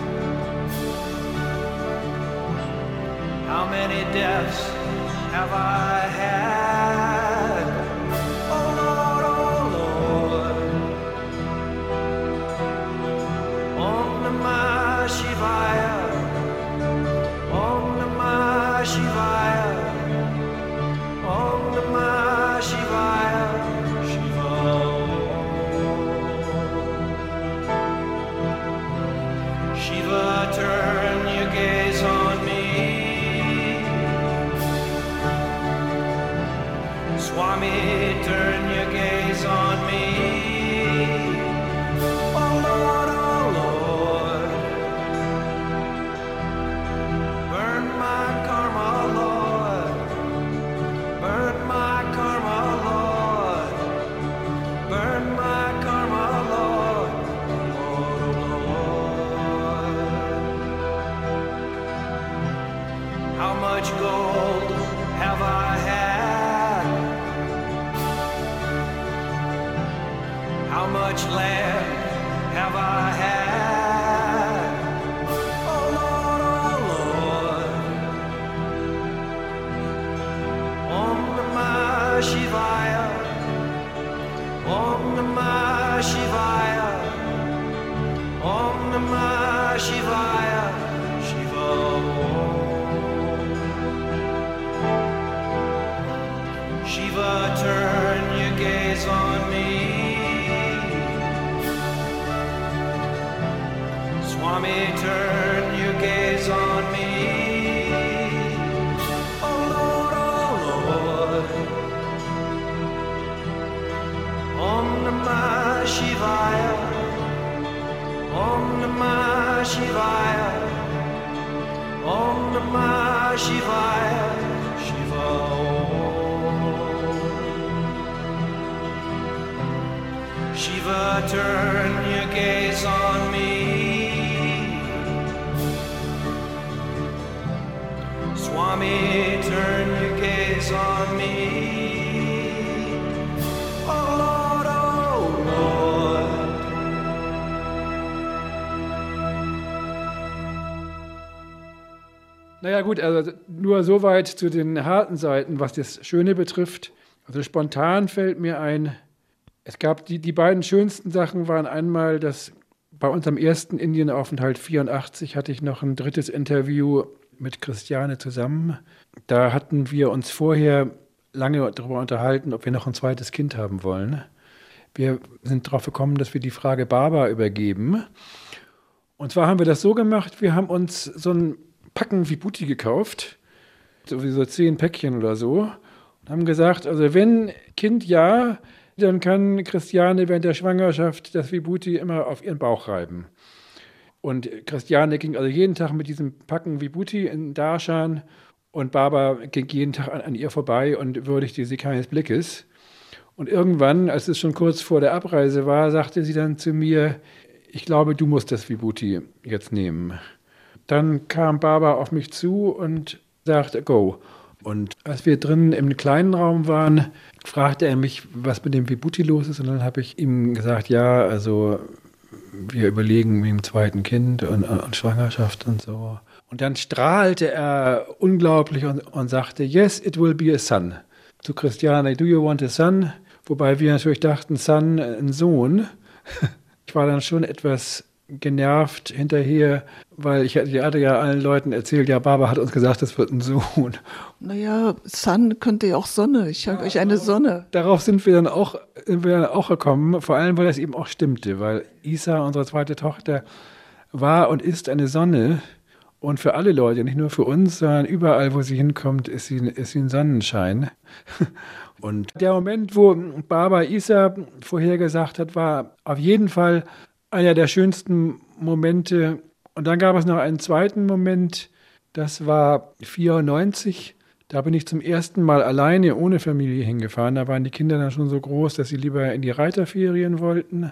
How many deaths have I had? Oh Lord, oh Lord. Om Namah Shivaya. Om Namah Shivaya. Om Namah Shivaya. Shiva Om. Shiva, turn your gaze on me. Swami, turn your gaze on me. Oh Lord, oh Lord. Burn my karma, Lord. Burn my karma, Lord. Burn my karma, Lord. Lord, oh Lord. How much gold have I had? How much land have I had? Oh Lord, oh Lord. Om Namah Shivaya. Om Namah Shivaya. Om Namah Shivaya. Shiva Om. Shiva, turn your gaze on me. Swami, turn your gaze on me. Oh Lord, oh Lord. Om Namah Shivaya. Om Namah Shivaya. Om Namah Shivaya. Shiva Om. Shiva, turn your gaze on me. Swami, turn your gaze on me. Oh Lord, oh Lord. Naja gut, also nur soweit zu den harten Seiten, was das Schöne betrifft. Also spontan fällt mir ein, es gab die beiden schönsten Sachen waren einmal, dass bei unserem ersten Indienaufenthalt 84 hatte ich noch ein drittes Interview mit Christiane zusammen. Da hatten wir uns vorher lange darüber unterhalten, ob wir noch ein zweites Kind haben wollen. Wir sind darauf gekommen, dass wir die Frage Baba übergeben. Und zwar haben wir das so gemacht, wir haben uns so ein Packen Vibhuti gekauft, sowieso 10 Päckchen oder so, und haben gesagt, also wenn Kind ja, dann kann Christiane während der Schwangerschaft das Vibhuti immer auf ihren Bauch reiben. Und Christiane ging also jeden Tag mit diesem Packen Vibhuti in Darshan und Baba ging jeden Tag an ihr vorbei und würdigte sie keines Blickes. Und irgendwann, als es schon kurz vor der Abreise war, sagte sie dann zu mir, ich glaube, du musst das Vibhuti jetzt nehmen. Dann kam Baba auf mich zu und sagte, go. Und als wir drinnen im kleinen Raum waren, fragte er mich, was mit dem Vibhuti los ist. Und dann habe ich ihm gesagt, ja, also wir überlegen mit dem zweiten Kind und Schwangerschaft und so. Und dann strahlte er unglaublich und sagte, yes, it will be a son. Zu Christiane, do you want a son? Wobei wir natürlich dachten, son, ein Sohn. Ich war dann schon etwas genervt hinterher, weil ich hatte ja allen Leuten erzählt, ja, Baba hat uns gesagt, das wird ein Sohn. Naja, Sun könnte ja auch Sonne. Ich schenke euch eine Sonne. Darauf sind wir dann auch gekommen, vor allem, weil das eben auch stimmte, weil Isa, unsere zweite Tochter, war und ist eine Sonne und für alle Leute, nicht nur für uns, sondern überall, wo sie hinkommt, ist sie ein Sonnenschein. Und der Moment, wo Baba Isa vorhergesagt hat, war auf jeden Fall einer der schönsten Momente. Und dann gab es noch einen zweiten Moment, das war 1994. Da bin ich zum ersten Mal alleine ohne Familie hingefahren. Da waren die Kinder dann schon so groß, dass sie lieber in die Reiterferien wollten.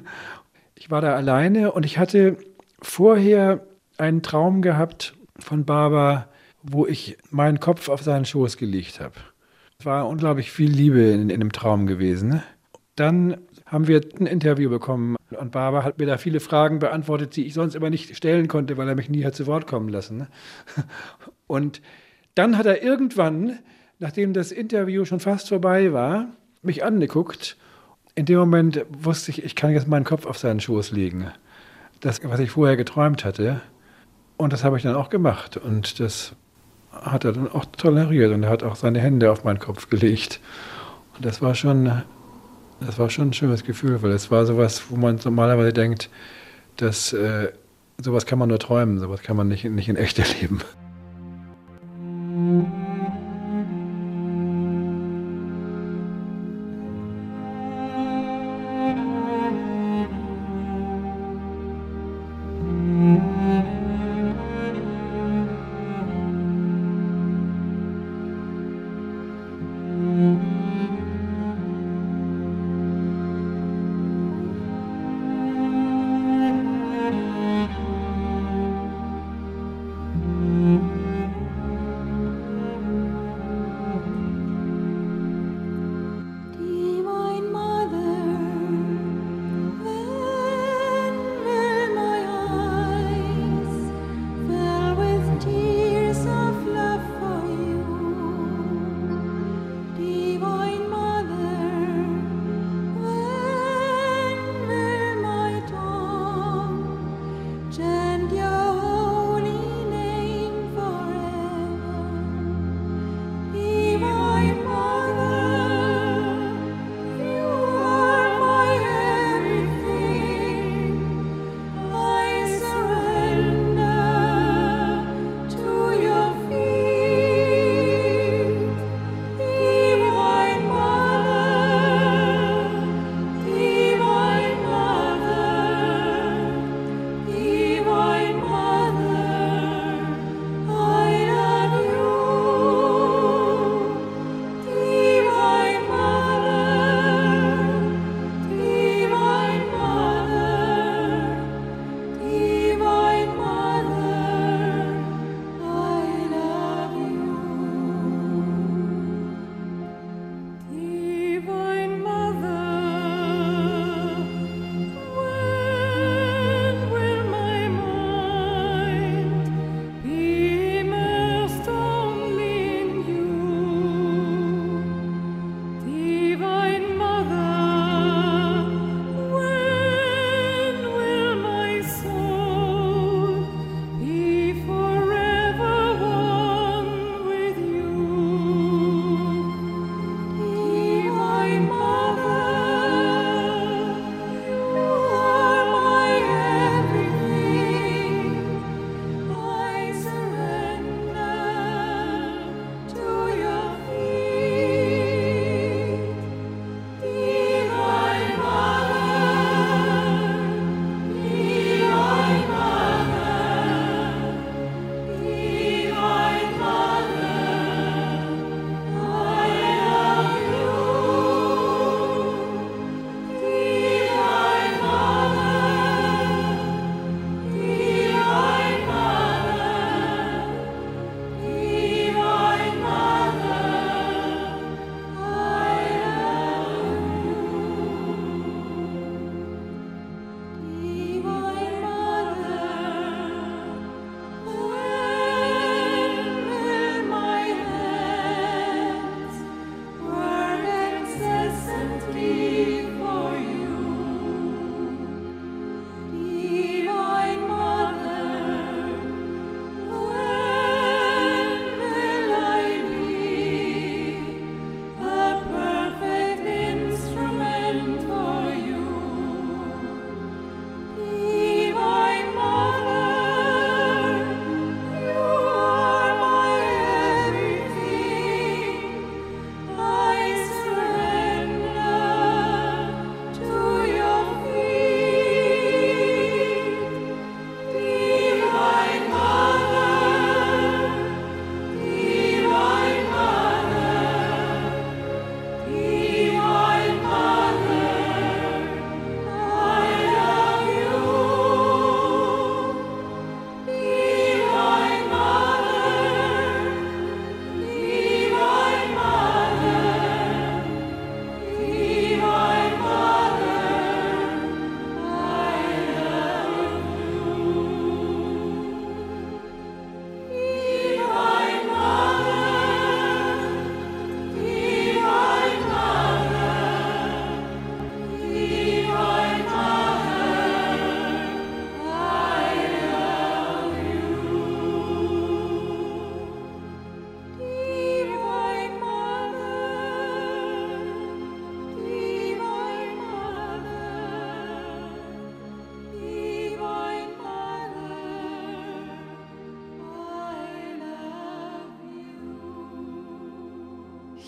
Ich war da alleine und ich hatte vorher einen Traum gehabt von Baba, wo ich meinen Kopf auf seinen Schoß gelegt habe. Es war unglaublich viel Liebe in dem Traum gewesen. Dann haben wir ein Interview bekommen und Baba hat mir da viele Fragen beantwortet, die ich sonst immer nicht stellen konnte, weil er mich nie hat zu Wort kommen lassen. Und dann hat er irgendwann, nachdem das Interview schon fast vorbei war, mich angeguckt. In dem Moment wusste ich, ich kann jetzt meinen Kopf auf seinen Schoß legen. Das, was ich vorher geträumt hatte. Und das habe ich dann auch gemacht. Und das hat er dann auch toleriert. Und er hat auch seine Hände auf meinen Kopf gelegt. Und das war schon ein schönes Gefühl, weil es war sowas, wo man normalerweise denkt, dass sowas kann man nur träumen, sowas kann man nicht in echt erleben.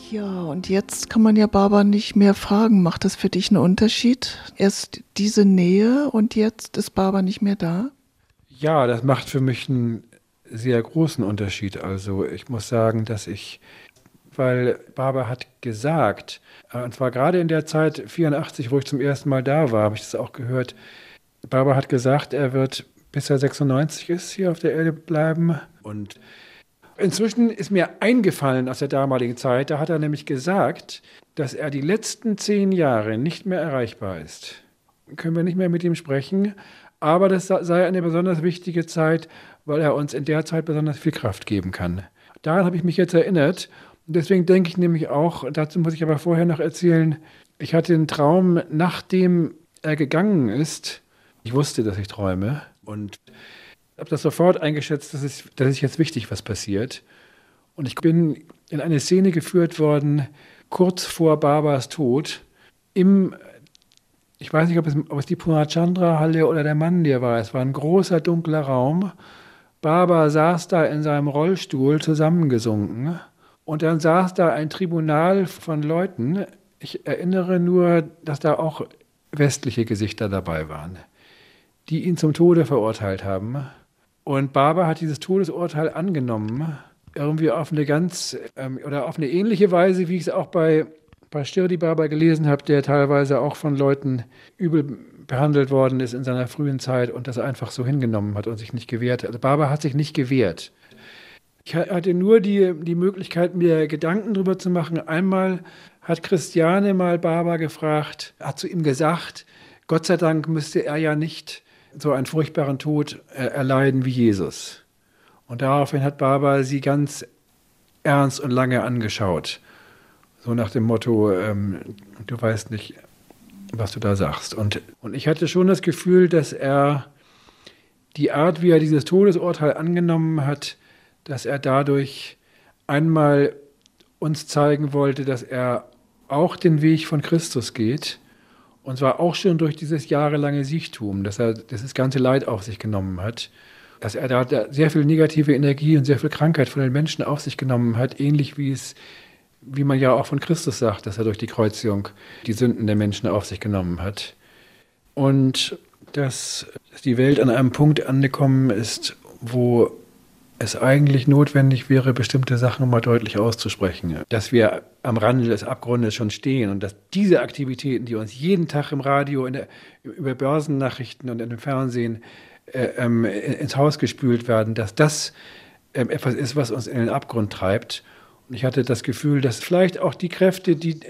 Ja, und jetzt kann man ja Baba nicht mehr fragen. Macht das für dich einen Unterschied? Erst diese Nähe und jetzt ist Baba nicht mehr da? Ja, das macht für mich einen sehr großen Unterschied. Also ich muss sagen, weil Baba hat gesagt, und zwar gerade in der Zeit 84, wo ich zum ersten Mal da war, habe ich das auch gehört. Baba hat gesagt, er wird, bis er 96 ist, hier auf der Erde bleiben. Und inzwischen ist mir eingefallen aus der damaligen Zeit, da hat er nämlich gesagt, dass er die letzten 10 Jahre nicht mehr erreichbar ist. Können wir nicht mehr mit ihm sprechen, aber das sei eine besonders wichtige Zeit, weil er uns in der Zeit besonders viel Kraft geben kann. Daran habe ich mich jetzt erinnert und deswegen denke ich nämlich auch, dazu muss ich aber vorher noch erzählen, ich hatte einen Traum, nachdem er gegangen ist. Ich wusste, dass ich träume und habe das sofort eingeschätzt, das ist jetzt wichtig, was passiert. Und ich bin in eine Szene geführt worden, kurz vor Babas Tod, ich weiß nicht, ob es die Purnachandra-Halle oder der Mandir war. Es war ein großer, dunkler Raum. Baba saß da in seinem Rollstuhl zusammengesunken. Und dann saß da ein Tribunal von Leuten. Ich erinnere nur, dass da auch westliche Gesichter dabei waren, die ihn zum Tode verurteilt haben. Und Baba hat dieses Todesurteil angenommen, irgendwie auf eine auf eine ähnliche Weise, wie ich es auch bei Shirdi Baba gelesen habe, der teilweise auch von Leuten übel behandelt worden ist in seiner frühen Zeit und das einfach so hingenommen hat und sich nicht gewehrt hat. Also Baba hat sich nicht gewehrt. Ich hatte nur die Möglichkeit, mir Gedanken darüber zu machen. Einmal hat Christiane mal Baba gefragt, hat zu ihm gesagt, Gott sei Dank müsste er ja nicht so einen furchtbaren Tod erleiden wie Jesus. Und daraufhin hat Baba sie ganz ernst und lange angeschaut. So nach dem Motto, du weißt nicht, was du da sagst. Und ich hatte schon das Gefühl, dass er die Art, wie er dieses Todesurteil angenommen hat, dass er dadurch einmal uns zeigen wollte, dass er auch den Weg von Christus geht. Und zwar auch schon durch dieses jahrelange Siechtum, dass er das ganze Leid auf sich genommen hat. Dass er da sehr viel negative Energie und sehr viel Krankheit von den Menschen auf sich genommen hat, ähnlich wie man ja auch von Christus sagt, dass er durch die Kreuzigung die Sünden der Menschen auf sich genommen hat. Und dass die Welt an einem Punkt angekommen ist, wo es eigentlich notwendig wäre, bestimmte Sachen mal deutlich auszusprechen. Dass wir am Rande des Abgrundes schon stehen und dass diese Aktivitäten, die uns jeden Tag im Radio, über Börsennachrichten und im Fernsehen ins Haus gespült werden, dass das etwas ist, was uns in den Abgrund treibt. Und ich hatte das Gefühl, dass vielleicht auch die Kräfte, die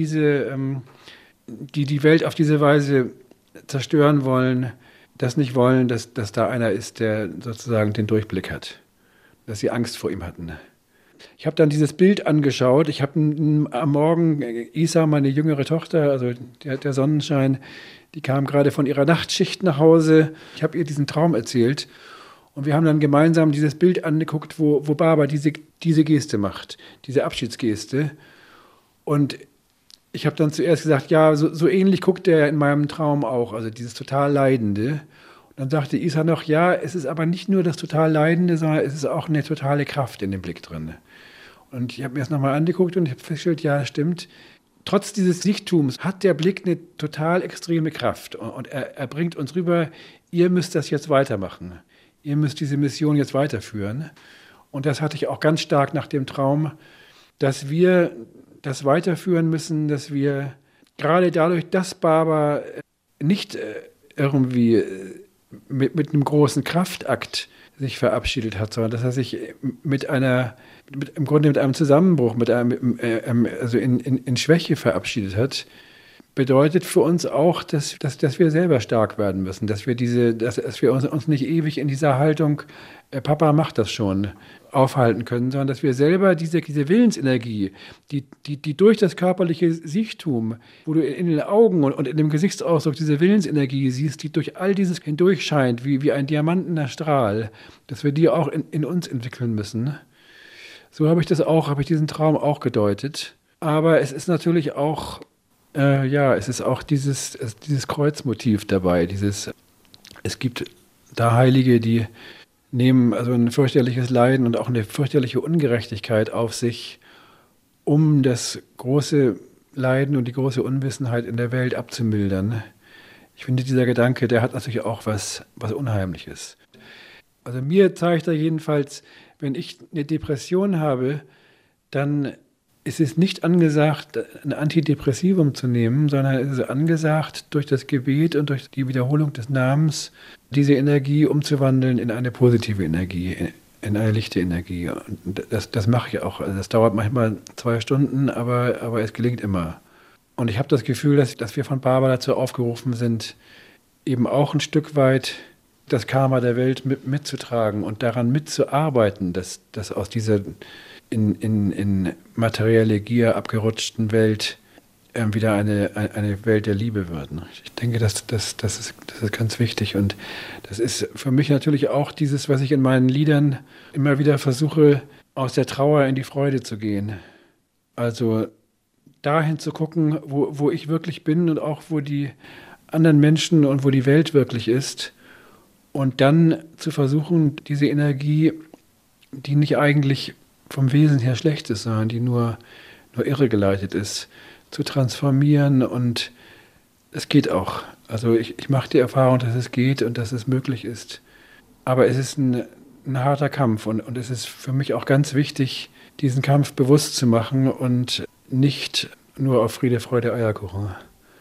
Welt auf diese Weise zerstören wollen, das nicht wollen, dass da einer ist, der sozusagen den Durchblick hat. Dass sie Angst vor ihm hatten. Ich habe dann dieses Bild angeschaut. Ich habe am Morgen Isa, meine jüngere Tochter, also der Sonnenschein, die kam gerade von ihrer Nachtschicht nach Hause. Ich habe ihr diesen Traum erzählt. Und wir haben dann gemeinsam dieses Bild angeguckt, wo Baba diese Geste macht, diese Abschiedsgeste. Und ich habe dann zuerst gesagt, ja, so ähnlich guckt er in meinem Traum auch, also dieses total Leidende. Dann sagte Isa noch, ja, es ist aber nicht nur das total Leidende, sondern es ist auch eine totale Kraft in dem Blick drin. Und ich habe mir das nochmal angeguckt und ich habe festgestellt, ja, stimmt. Trotz dieses Sichtums hat der Blick eine total extreme Kraft. Und er bringt uns rüber, ihr müsst das jetzt weitermachen. Ihr müsst diese Mission jetzt weiterführen. Und das hatte ich auch ganz stark nach dem Traum, dass wir das weiterführen müssen, dass wir gerade dadurch, dass Baba nicht irgendwie mit einem großen Kraftakt sich verabschiedet hat, sondern dass er sich im Grunde mit einem Zusammenbruch, also in Schwäche verabschiedet hat, bedeutet für uns auch, dass wir selber stark werden müssen, dass wir uns nicht ewig in dieser Haltung, Papa macht das schon, aufhalten können, sondern dass wir selber diese Willensenergie, die durch das körperliche Siechtum, wo du in den Augen und in dem Gesichtsausdruck diese Willensenergie siehst, die durch all dieses hindurch scheint, wie ein diamantener Strahl, dass wir die auch in uns entwickeln müssen. So habe ich diesen Traum auch gedeutet. Aber es ist natürlich auch, es ist auch dieses Kreuzmotiv dabei. Es gibt da Heilige, die nehmen also ein fürchterliches Leiden und auch eine fürchterliche Ungerechtigkeit auf sich um das große Leiden und die große Unwissenheit in der Welt abzumildern. Ich finde, dieser Gedanke, der hat natürlich auch was Unheimliches. Also mir zeigt er jedenfalls, wenn ich eine Depression habe, dann ist es nicht angesagt, ein Antidepressivum zu nehmen, sondern es ist angesagt, durch das Gebet und durch die Wiederholung des Namens diese Energie umzuwandeln in eine positive Energie, in eine lichte Energie. Und das mache ich auch. Also das dauert manchmal 2 Stunden, aber es gelingt immer. Und ich habe das Gefühl, dass wir von Barbara dazu aufgerufen sind, eben auch ein Stück weit das Karma der Welt mitzutragen und daran mitzuarbeiten, dass aus dieser in materielle Gier abgerutschten Welt wieder eine Welt der Liebe wird. Ich denke, das ist ganz wichtig. Und das ist für mich natürlich auch dieses, was ich in meinen Liedern immer wieder versuche, aus der Trauer in die Freude zu gehen. Also dahin zu gucken, wo ich wirklich bin und auch wo die anderen Menschen und wo die Welt wirklich ist. Und dann zu versuchen, diese Energie, die nicht eigentlich vom Wesen her schlecht ist, sondern die nur irregeleitet ist, zu transformieren. Und es geht auch. Also ich mache die Erfahrung, dass es geht und dass es möglich ist. Aber es ist ein harter Kampf und es ist für mich auch ganz wichtig, diesen Kampf bewusst zu machen und nicht nur auf Friede, Freude, Eierkuchen.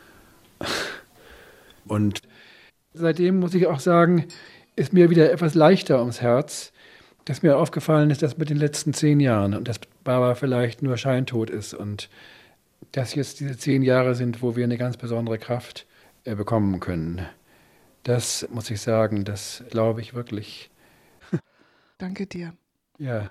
Und seitdem muss ich auch sagen, ist mir wieder etwas leichter ums Herz, dass mir aufgefallen ist, dass mit den letzten 10 Jahren und dass Barbara vielleicht nur scheintot ist und dass jetzt diese 10 Jahre sind, wo wir eine ganz besondere Kraft bekommen können. Das muss ich sagen, das glaube ich wirklich. Danke dir. Ja.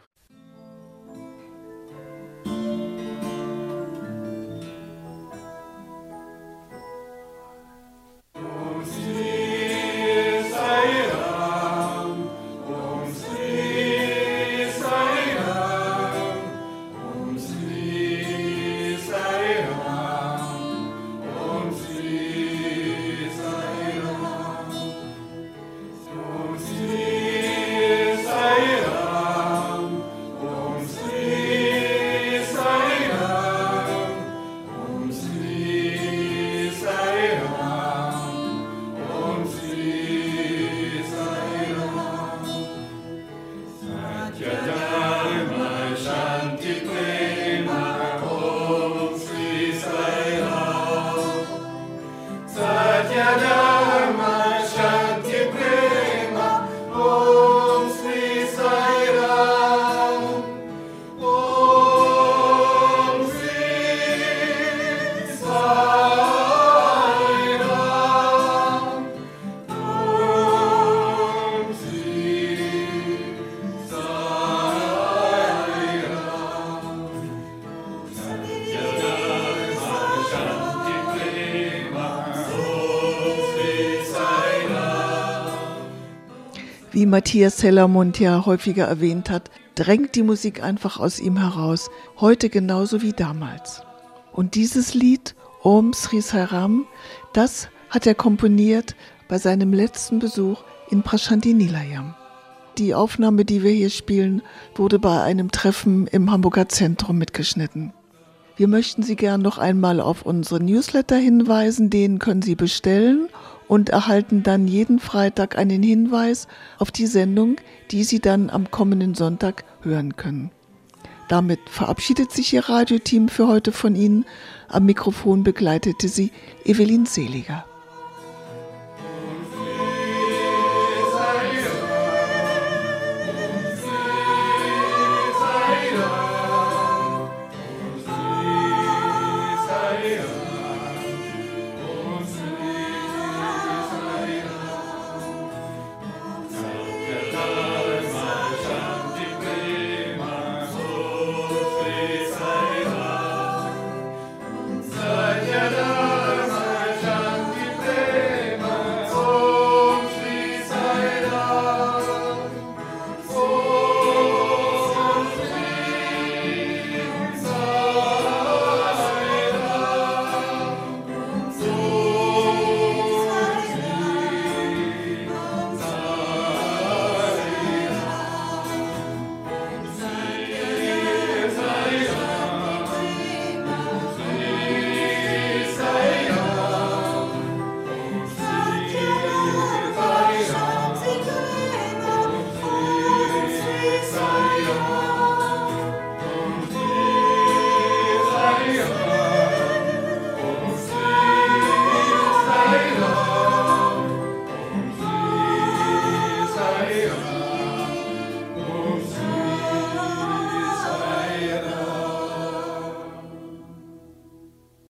Wie Matthias Hellermund ja häufiger erwähnt hat, drängt die Musik einfach aus ihm heraus, heute genauso wie damals. Und dieses Lied, Om Sri Sai Ram, das hat er komponiert bei seinem letzten Besuch in Prashanthi Nilayam. Die Aufnahme, die wir hier spielen, wurde bei einem Treffen im Hamburger Zentrum mitgeschnitten. Wir möchten Sie gern noch einmal auf unsere Newsletter hinweisen, den können Sie bestellen und erhalten dann jeden Freitag einen Hinweis auf die Sendung, die Sie dann am kommenden Sonntag hören können. Damit verabschiedet sich Ihr Radioteam für heute von Ihnen. Am Mikrofon begleitete Sie Evelyn Seliger.